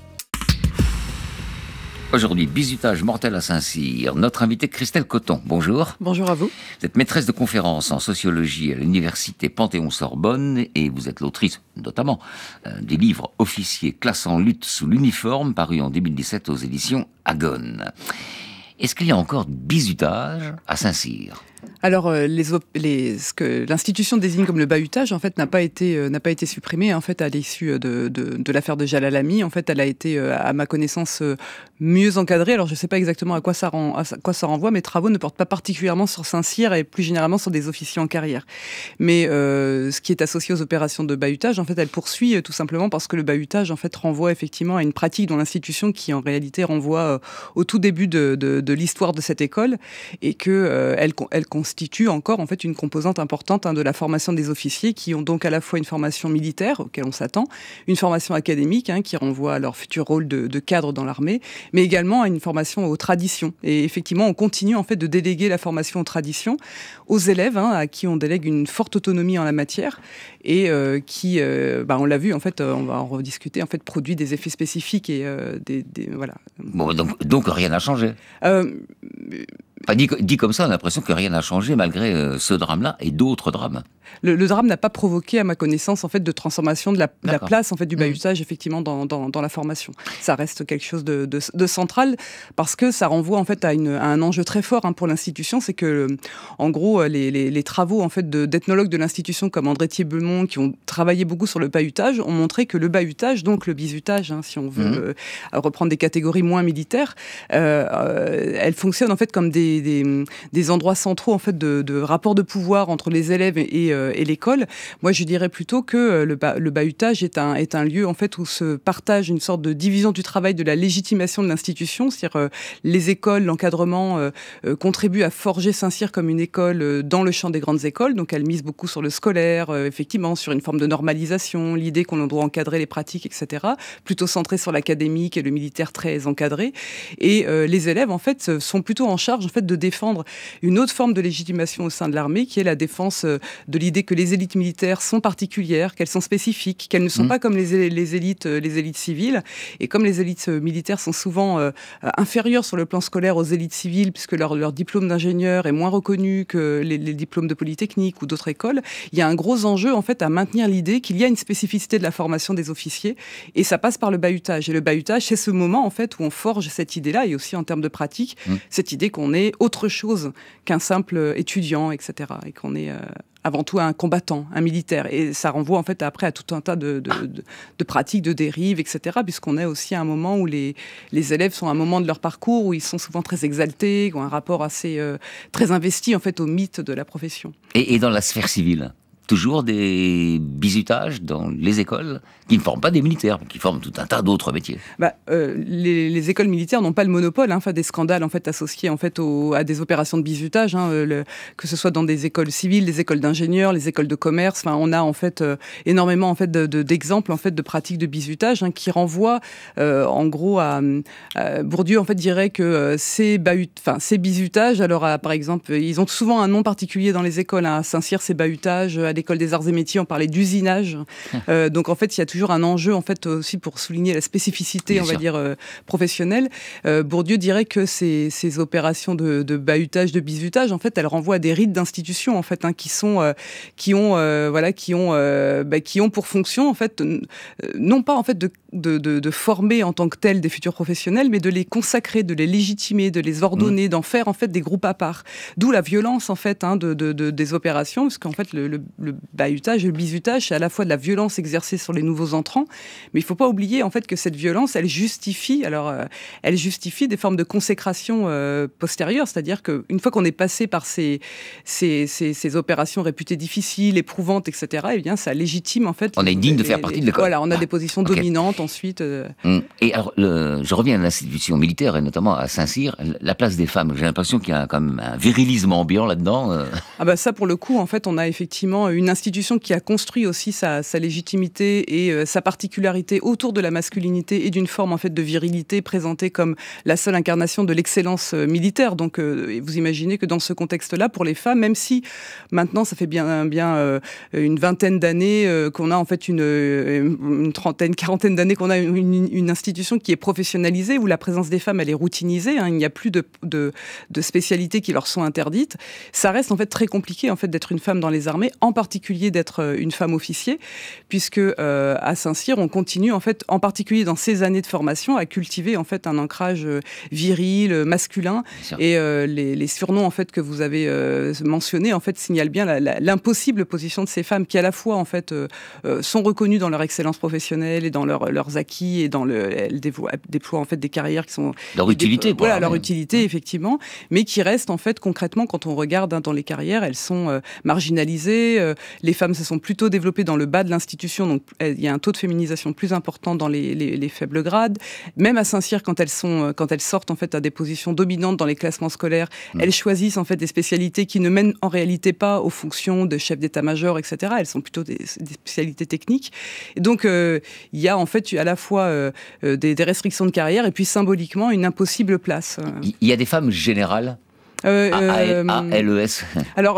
Aujourd'hui, bizutage mortel à Saint-Cyr. Notre invitée Christelle Coton, bonjour. Bonjour à vous. Vous êtes maîtresse de conférences en sociologie à l'université Panthéon-Sorbonne et vous êtes l'autrice, notamment, euh, des livres officiers classe en lutte sous l'uniforme, paru en deux mille dix-sept aux éditions Agone. Est-ce qu'il y a encore du bizutage à Saint-Cyr ? Alors, euh, les, op- les, ce que l'institution désigne comme le bahutage, en fait, n'a pas été euh, n'a pas été supprimée. En fait, à l'issue de, de, de l'affaire de Djalal Ami, en fait, elle a été, euh, à ma connaissance, euh, mieux encadrée. Alors, je ne sais pas exactement à quoi ça rend, à quoi ça renvoie. Mes travaux ne portent pas particulièrement sur Saint-Cyr et plus généralement sur des officiers en carrière. Mais euh, ce qui est associé aux opérations de bahutage, en fait, elle poursuit euh, tout simplement parce que le bahutage, en fait, renvoie effectivement à une pratique dans l'institution qui, en réalité, renvoie euh, au tout début de, de, de l'histoire de cette école et que euh, elle, elle constitue encore en fait une composante importante hein, de la formation des officiers qui ont donc à la fois une formation militaire auquel on s'attend, une formation académique hein, qui renvoie à leur futur rôle de, de cadre dans l'armée, mais également à une formation aux traditions. Et effectivement, on continue en fait de déléguer la formation aux traditions aux élèves hein, à qui on délègue une forte autonomie en la matière et euh, qui, euh, bah, on l'a vu en fait, on va en rediscuter, en fait produit des effets spécifiques et euh, des, des voilà. Bon, donc, donc rien n'a changé. Euh, Enfin, dit, dit comme ça, on a l'impression que rien n'a changé malgré euh, ce drame-là et d'autres drames. Le, le drame n'a pas provoqué, à ma connaissance, en fait, de transformation de la, de la place en fait, du bahutage mmh. effectivement dans, dans, dans la formation. Ça reste quelque chose de, de, de central parce que ça renvoie en fait à, une, à un enjeu très fort hein, pour l'institution, c'est que en gros les, les, les travaux en fait de, d'ethnologues de l'institution comme André Thiébeumont qui ont travaillé beaucoup sur le bahutage ont montré que le bahutage, donc le bizutage, hein, si on veut mmh. euh, reprendre des catégories moins militaires, euh, euh, elle fonctionne en fait comme des, des, des endroits centraux en fait de, de rapport de pouvoir entre les élèves et, et et l'école. Moi, je dirais plutôt que le, ba- le bahutage est un, est un lieu en fait, où se partage une sorte de division du travail de la légitimation de l'institution, c'est-à-dire euh, les écoles, l'encadrement euh, euh, contribuent à forger Saint-Cyr comme une école euh, dans le champ des grandes écoles, donc elle mise beaucoup sur le scolaire, euh, effectivement, sur une forme de normalisation, l'idée qu'on doit encadrer les pratiques, et cetera, plutôt centré sur l'académique et le militaire très encadré. Et euh, les élèves, en fait, sont plutôt en charge en fait, de défendre une autre forme de légitimation au sein de l'armée, qui est la défense euh, de l'idée que les élites militaires sont particulières, qu'elles sont spécifiques, qu'elles ne sont mmh. pas comme les, les, élites, les élites civiles. Et comme les élites militaires sont souvent euh, inférieures sur le plan scolaire aux élites civiles, puisque leur, leur diplôme d'ingénieur est moins reconnu que les, les diplômes de Polytechnique ou d'autres écoles, il y a un gros enjeu en fait, à maintenir l'idée qu'il y a une spécificité de la formation des officiers. Et ça passe par le bahutage. Et le bahutage, c'est ce moment en fait, où on forge cette idée-là, et aussi en termes de pratique, mmh. cette idée qu'on est autre chose qu'un simple étudiant, et cetera. Et qu'on est... Euh, avant tout un combattant, un militaire. Et ça renvoie en fait après à tout un tas de, de, de, de pratiques, de dérives, et cetera. Puisqu'on est aussi à un moment où les, les élèves sont à un moment de leur parcours où ils sont souvent très exaltés, qui ont un rapport assez euh, très investi en fait au mythe de la profession. Et, et dans la sphère civile, toujours des bizutages dans les écoles qui ne forment pas des militaires, mais qui forment tout un tas d'autres métiers. Bah, euh, les, les écoles militaires n'ont pas le monopole, hein, enfin, des scandales en fait, associés en fait, au, à des opérations de bizutage, hein, le, que ce soit dans des écoles civiles, des écoles d'ingénieurs, les écoles de commerce. Enfin, on a en fait, euh, énormément en fait, de, de, d'exemples en fait, de pratiques de bizutage hein, qui renvoient euh, en gros à, à... Bourdieu en fait, dirait que euh, ces, bahut, ces bizutages, alors à, par exemple, ils ont souvent un nom particulier dans les écoles. Hein, à Saint-Cyr, c'est bahutage. À l'école des arts et métiers, on parlait d'usinage. Euh, donc en fait, il y a toujours un enjeu en fait aussi pour souligner la spécificité, Bien on sûr. va dire euh, professionnelle. Euh, Bourdieu dirait que ces, ces opérations de, de bahutage, de bizutage, en fait, elles renvoient à des rites d'institutions en fait, hein, qui sont, euh, qui ont, euh, voilà, qui ont, euh, bah, qui ont pour fonction en fait, euh, non pas en fait de, de, de, de former en tant que tels des futurs professionnels, mais de les consacrer, de les légitimer, de les ordonner, mmh. d'en faire en fait des groupes à part. D'où la violence en fait hein, de, de, de, des opérations, parce qu'en fait le, le, le bahutage et le bizutage, c'est à la fois de la violence exercée sur les nouveaux entrants, mais il ne faut pas oublier en fait que cette violence, elle justifie, alors, euh, elle justifie des formes de consécration euh, postérieures, c'est-à-dire qu'une fois qu'on est passé par ces, ces, ces, ces opérations réputées difficiles, éprouvantes, et cetera, eh bien, ça légitime en fait... On est digne les, de faire partie les, de l'école. Voilà, on a ah, des positions okay. dominantes ensuite. Euh... Et alors, le, je reviens à l'institution militaire, et notamment à Saint-Cyr, la place des femmes. J'ai l'impression qu'il y a quand même un virilisme ambiant là-dedans. Euh... Ah bah ça, pour le coup, en fait, on a effectivement une institution qui a construit aussi sa, sa légitimité et euh, sa particularité autour de la masculinité et d'une forme en fait de virilité présentée comme la seule incarnation de l'excellence euh, militaire. Donc, euh, vous imaginez que dans ce contexte-là, pour les femmes, même si maintenant ça fait bien, bien euh, une vingtaine d'années euh, qu'on a en fait une, une trentaine, quarantaine d'années qu'on a une, une institution qui est professionnalisée où la présence des femmes elle est routinisée. Hein, il n'y a plus de, de, de spécialités qui leur sont interdites. Ça reste en fait très compliqué en fait d'être une femme dans les armées, en particulier d'être une femme officier, puisque euh, à Saint-Cyr, on continue en fait, en particulier dans ces années de formation, à cultiver en fait un ancrage viril, masculin, et euh, les, les surnoms en fait que vous avez euh, mentionnés en fait signalent bien la, la, l'impossible position de ces femmes qui à la fois en fait euh, sont reconnues dans leur excellence professionnelle et dans leur, leurs acquis et dans le elles déploient, déploient en fait des carrières qui sont leur utilité, déploient, voilà leur utilité effectivement, mais qui restent en fait concrètement quand on regarde hein, dans les carrières, elles sont euh, marginalisées. Euh, les femmes se sont plutôt développées dans le bas de l'institution, donc il y a un taux de féminisation plus important dans les, les, les faibles grades. Même à Saint-Cyr, quand elles sont, quand elles sortent en fait à des positions dominantes dans les classements scolaires, mmh. elles choisissent en fait des spécialités qui ne mènent en réalité pas aux fonctions de chef d'état-major, et cetera. Elles sont plutôt des, des spécialités techniques. Et donc euh, il y a en fait à la fois euh, des, des restrictions de carrière et puis symboliquement une impossible place. Il y a des femmes générales. Euh, A L E S. Alors,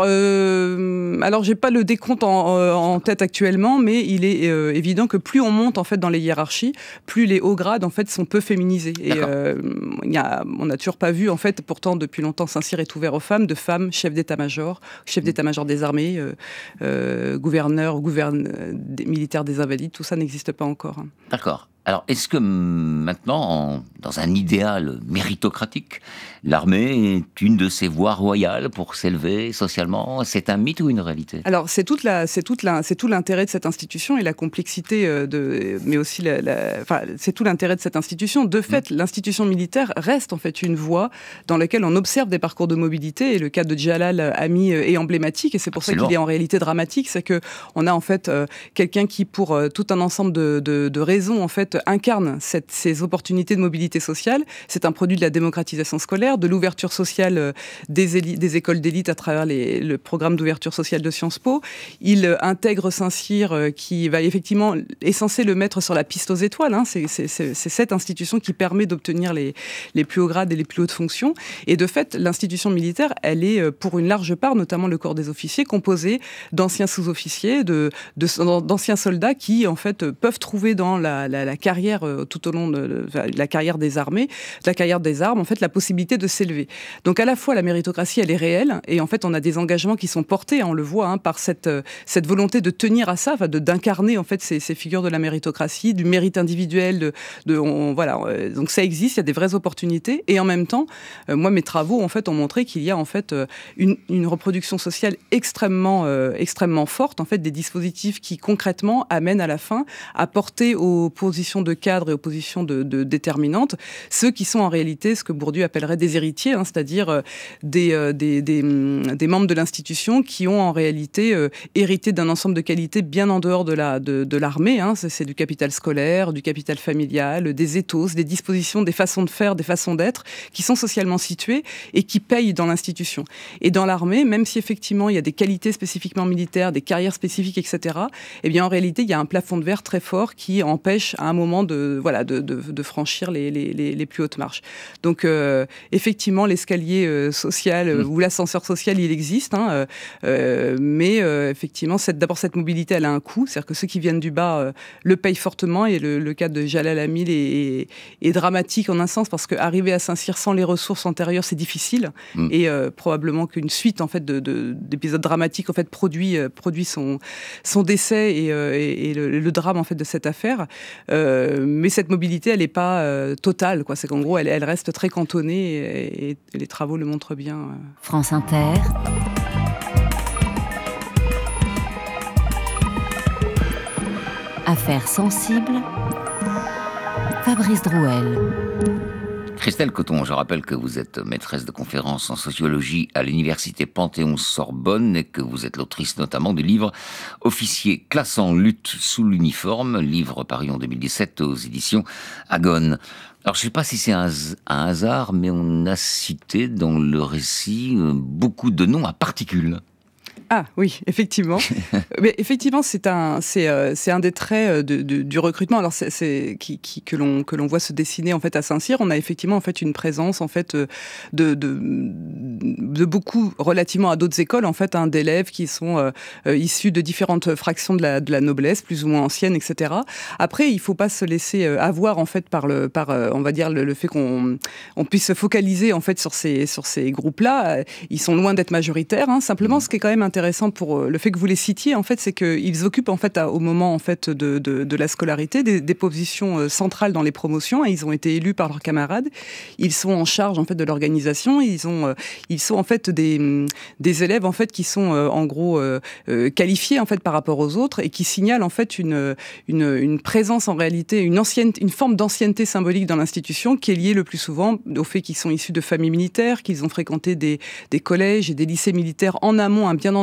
euh, alors j'ai pas le décompte en, en tête actuellement, mais il est euh, évident que plus on monte en fait dans les hiérarchies, plus les hauts grades en fait sont peu féminisés. Et euh, y a, on n'a toujours pas vu en fait, pourtant depuis longtemps Saint-Cyr est ouvert aux femmes, de femmes chefs d'état-major, chefs d'état-major des armées, euh, euh, gouverneurs, gouverne, des militaires des Invalides, tout ça n'existe pas encore. D'accord. Alors, est-ce que maintenant, en, dans un idéal méritocratique, l'armée est une de ces voies royales pour s'élever socialement ? C'est un mythe ou une réalité ? Alors, c'est, toute la, c'est, toute la, c'est tout l'intérêt de cette institution et la complexité, de, mais aussi la, la, enfin, c'est tout l'intérêt de cette institution. De fait, mmh. l'institution militaire reste en fait une voie dans laquelle on observe des parcours de mobilité, et le cas de Djalal Ami est emblématique, et c'est pour Absolument. ça qu'il est en réalité dramatique. C'est qu'on a en fait euh, quelqu'un qui, pour euh, tout un ensemble de, de, de raisons, en fait, incarne cette, ces opportunités de mobilité sociale. C'est un produit de la démocratisation scolaire, de l'ouverture sociale des, éli- des écoles d'élite à travers les, le programme d'ouverture sociale de Sciences Po. Il intègre Saint-Cyr euh, qui va effectivement, est censé le mettre sur la piste aux étoiles. Hein. C'est, c'est, c'est, c'est cette institution qui permet d'obtenir les, les plus hauts grades et les plus hautes fonctions. Et de fait, l'institution militaire, elle est pour une large part, notamment le corps des officiers, composé d'anciens sous-officiers, de, de, d'anciens soldats qui, en fait, peuvent trouver dans la, la, la carrière tout au long de, de la carrière des armées, de la carrière des armes, en fait, la possibilité de s'élever. Donc, à la fois, la méritocratie, elle est réelle, et en fait, on a des engagements qui sont portés, on le voit, hein, par cette, cette volonté de tenir à ça, enfin, de, d'incarner, en fait, ces, ces figures de la méritocratie, du mérite individuel, de, de on, voilà. Donc, ça existe, il y a des vraies opportunités, et en même temps, euh, moi, mes travaux, en fait, ont montré qu'il y a, en fait, une, une reproduction sociale extrêmement, euh, extrêmement forte, en fait, des dispositifs qui, concrètement, amènent à la fin à porter aux positions de cadre et aux positions de, de déterminantes, ceux qui sont en réalité ce que Bourdieu appellerait des héritiers, hein, c'est-à-dire euh, des, euh, des, des, des membres de l'institution qui ont en réalité euh, hérité d'un ensemble de qualités bien en dehors de, la, de, de l'armée. Hein, c'est, c'est du capital scolaire, du capital familial, des ethos, des dispositions, des façons de faire, des façons d'être qui sont socialement situées et qui payent dans l'institution. Et dans l'armée, même si effectivement il y a des qualités spécifiquement militaires, des carrières spécifiques, et cetera, eh bien en réalité il y a un plafond de verre très fort qui empêche à un moment de De, voilà, de, de, de franchir les, les, les plus hautes marches. Donc, euh, effectivement, l'escalier euh, social euh, mmh. ou l'ascenseur social, il existe, hein, euh, mais euh, effectivement, cette, d'abord, cette mobilité, elle a un coût, c'est-à-dire que ceux qui viennent du bas euh, le payent fortement, et le, le cas de Djalal Ami est, est, est dramatique en un sens, parce qu'arriver à Saint-Cyr sans les ressources antérieures, c'est difficile, mmh. et euh, probablement qu'une suite en fait, de, de, d'épisodes dramatiques en fait, produit, euh, produit son, son décès et, euh, et, et le, le drame en fait, de cette affaire. Euh, Mais cette mobilité, elle n'est pas euh, totale, quoi. C'est qu'en gros, elle, elle reste très cantonnée, et, et, et les travaux le montrent bien. Euh. France Inter. Affaires sensibles. Fabrice Drouel. Christelle Coton, je rappelle que vous êtes maîtresse de conférences en sociologie à l'université Panthéon-Sorbonne et que vous êtes l'autrice notamment du livre « Officier, classe en lutte sous l'uniforme », livre paru en deux mille dix-sept aux éditions Agone. Alors je ne sais pas si c'est un, un hasard, mais on a cité dans le récit beaucoup de noms à particules. Ah oui, effectivement. Mais effectivement, c'est un, c'est, euh, c'est un des traits de, de, du recrutement. Alors, c'est, c'est qui, qui, que l'on que l'on voit se dessiner en fait à Saint-Cyr. On a effectivement en fait une présence en fait de de, de beaucoup relativement à d'autres écoles en fait hein, d'élèves qui sont euh, issus de différentes fractions de la de la noblesse, plus ou moins anciennes, et cetera. Après, il faut pas se laisser avoir en fait par le par on va dire le, le fait qu'on on puisse se focaliser en fait sur ces sur ces groupes-là. Ils sont loin d'être majoritaires. Hein. Simplement, ce qui est quand même intéressant pour le fait que vous les citiez, en fait, c'est qu'ils occupent en fait à, au moment en fait de, de, de la scolarité des, des positions centrales dans les promotions. Et ils ont été élus par leurs camarades. Ils sont en charge en fait de l'organisation. Ils ont, ils sont en fait des des élèves en fait qui sont en gros euh, qualifiés en fait par rapport aux autres et qui signalent en fait une une, une présence en réalité, une ancienne, une forme d'ancienneté symbolique dans l'institution qui est liée le plus souvent au fait qu'ils sont issus de familles militaires, qu'ils ont fréquenté des des collèges et des lycées militaires en amont, un bien en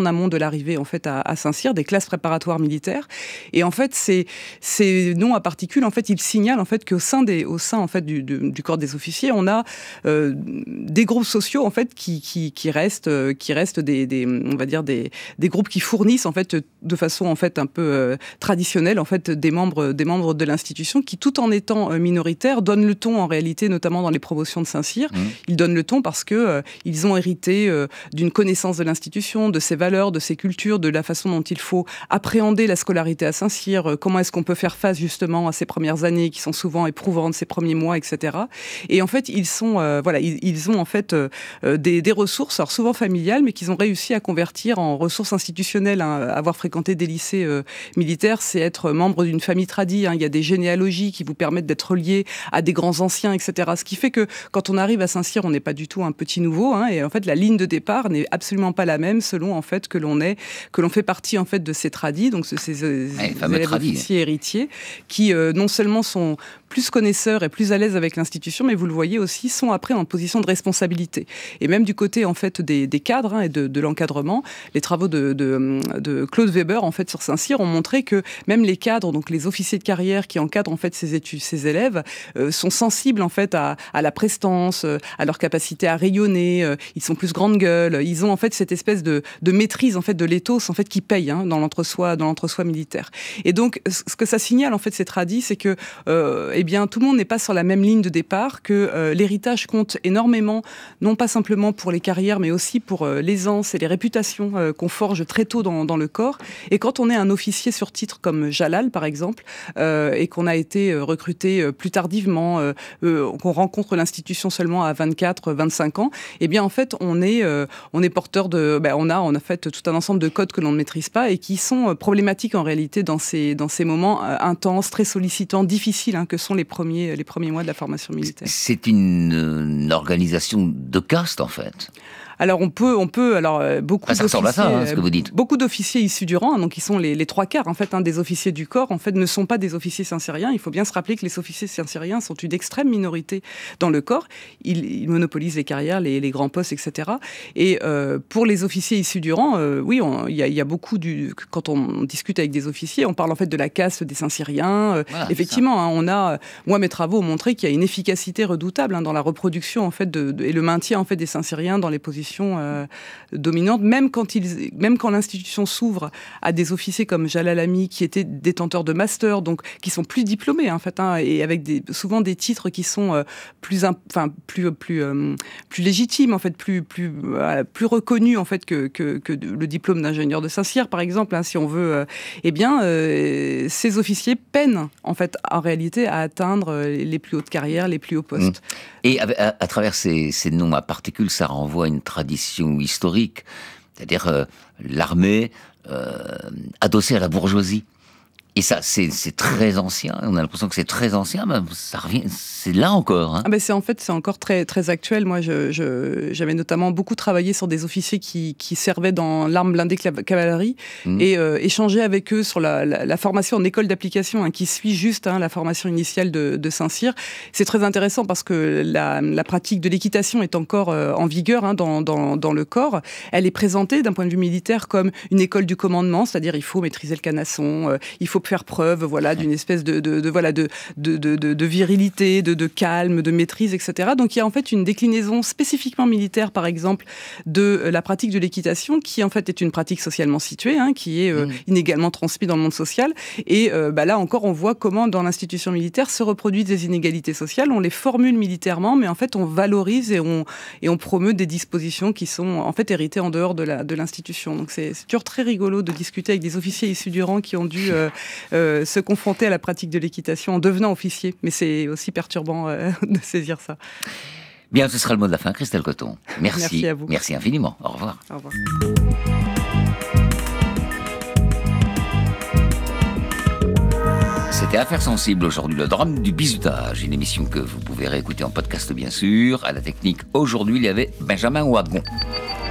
en amont de l'arrivée en fait à, à Saint-Cyr, des classes préparatoires militaires. Et en fait, ces, ces noms à particules, en fait, ils signalent en fait qu'au sein des, au sein en fait du, du, du corps des officiers, on a euh, des groupes sociaux en fait qui, qui, qui restent, euh, qui restent des, des, on va dire des, des groupes qui fournissent en fait de façon en fait un peu euh, traditionnelle en fait des membres, des membres de l'institution qui, tout en étant euh, minoritaires, donnent le ton en réalité, notamment dans les promotions de Saint-Cyr. Mmh. Ils donnent le ton parce que euh, ils ont hérité euh, d'une connaissance de l'institution, de ses valeurs, de ses cultures, de la façon dont il faut appréhender la scolarité à Saint-Cyr, euh, comment est-ce qu'on peut faire face justement à ces premières années qui sont souvent éprouvantes, ces premiers mois, et cetera. Et en fait, ils sont, euh, voilà, ils, ils ont en fait euh, des, des ressources, alors souvent familiales, mais qu'ils ont réussi à convertir en ressources institutionnelles. Hein. Avoir fréquenté des lycées euh, militaires, c'est être membre d'une famille tradie. Hein. Il y a des généalogies qui vous permettent d'être liés à des grands anciens, et cetera. Ce qui fait que quand on arrive à Saint-Cyr, on n'est pas du tout un petit nouveau. Hein, et en fait, la ligne de départ n'est absolument pas la même selon en fait que l'on est, que l'on fait partie en fait de ces tradis, donc ces, ces, ouais, ces élèves officiers héritiers, qui euh, non seulement sont plus connaisseurs et plus à l'aise avec l'institution, mais vous le voyez aussi, sont après en position de responsabilité. Et même du côté en fait des, des cadres hein, et de, de l'encadrement, les travaux de, de, de Claude Weber en fait sur Saint-Cyr ont montré que même les cadres, donc les officiers de carrière qui encadrent en fait ces études, ces élèves, euh, sont sensibles en fait à, à la prestance, euh, à leur capacité à rayonner. Euh, ils sont plus grande gueule. Ils ont en fait cette espèce de, de maîtrise en fait de l'éthos en fait qui paye hein, dans l'entre-soi, dans l'entre-soi militaire. Et donc ce que ça signale en fait ces tradis, c'est que euh, eh bien tout le monde n'est pas sur la même ligne de départ, que euh, l'héritage compte énormément, non pas simplement pour les carrières, mais aussi pour euh, l'aisance et les réputations euh, qu'on forge très tôt dans, dans le corps. Et quand on est un officier sur titre comme Jalal, par exemple, euh, et qu'on a été euh, recruté euh, plus tardivement, euh, euh, qu'on rencontre l'institution seulement à vingt-quatre, vingt-cinq ans, eh bien en fait on est, euh, on est porteur de, ben, on a, on a fait tout un ensemble de codes que l'on ne maîtrise pas et qui sont euh, problématiques en réalité dans ces, dans ces moments euh, intenses, très sollicitants, difficiles hein, que sont les premiers, les premiers mois de la formation militaire. C'est une, une organisation de caste en fait. Alors on peut, on peut, alors euh, beaucoup ah, ça ressemble à ça, hein, ce que vous dites. Beaucoup d'officiers issus du rang, donc ils sont les, les trois quarts en fait, hein, des officiers du corps, en fait, ne sont pas des officiers saint-cyriens. Il faut bien se rappeler que les officiers saint-cyriens sont une extrême minorité dans le corps. Ils, ils monopolisent les carrières, les, les grands postes, et cetera. Et euh, pour les officiers issus du rang, euh, oui, il y, y a beaucoup du. Quand on discute avec des officiers, on parle en fait de la caste des saint-cyriens. Euh, voilà, effectivement, hein, on a. Moi, mes travaux ont montré qu'il y a une efficacité redoutable hein, dans la reproduction en fait de, de, et le maintien en fait des saint-cyriens dans les positions Euh, dominante, même quand, ils, même quand l'institution s'ouvre à des officiers comme Jalal Ami, qui étaient détenteurs de master, donc qui sont plus diplômés en fait, hein, et avec des, souvent des titres qui sont euh, plus, enfin plus plus euh, plus légitimes en fait, plus plus euh, plus reconnus en fait que que, que le diplôme d'ingénieur de Saint-Cyr par exemple, hein, si on veut. Euh, eh bien, euh, ces officiers peinent en fait en réalité à atteindre les plus hautes carrières, les plus hauts postes. Mmh. Et à, à, à travers ces, ces noms à particules, ça renvoie à une tradition historique, c'est-à-dire euh, l'armée euh, adossée à la bourgeoisie. Et ça, c'est, c'est très ancien. On a l'impression que c'est très ancien, mais ça revient. C'est là encore. Hein. Ah ben c'est en fait, c'est encore très très actuel. Moi, je, je, j'avais notamment beaucoup travaillé sur des officiers qui, qui servaient dans l'arme blindée cavalerie mmh. et euh, échangé avec eux sur la, la, la formation en école d'application, hein, qui suit juste hein, la formation initiale de, de Saint-Cyr. C'est très intéressant parce que la, la pratique de l'équitation est encore euh, en vigueur hein, dans, dans, dans le corps. Elle est présentée d'un point de vue militaire comme une école du commandement, c'est-à-dire il faut maîtriser le canasson, euh, il faut faire preuve, voilà, d'une espèce de, de, de voilà, de, de, de, de, de virilité, de, de calme, de maîtrise, et cetera. Donc il y a en fait une déclinaison spécifiquement militaire, par exemple, de la pratique de l'équitation, qui en fait est une pratique socialement située, hein, qui est euh, mmh. inégalement transmise dans le monde social. Et euh, bah, là encore, on voit comment dans l'institution militaire se reproduisent des inégalités sociales. On les formule militairement, mais en fait on valorise et on, et on promeut des dispositions qui sont en fait héritées en dehors de, la, de l'institution. Donc c'est, c'est toujours très rigolo de discuter avec des officiers issus du rang qui ont dû euh, euh, se confronter à la pratique de l'équitation en devenant officier. Mais c'est aussi perturbant euh, de saisir ça. Bien, ce sera le mot de la fin, Christelle Coton. Merci. Merci à vous. Merci infiniment. Au revoir. Au revoir. C'était Affaires sensibles aujourd'hui, le drame du bizutage. Une émission que vous pouvez réécouter en podcast, bien sûr. À la technique, aujourd'hui, il y avait Benjamin Wagon.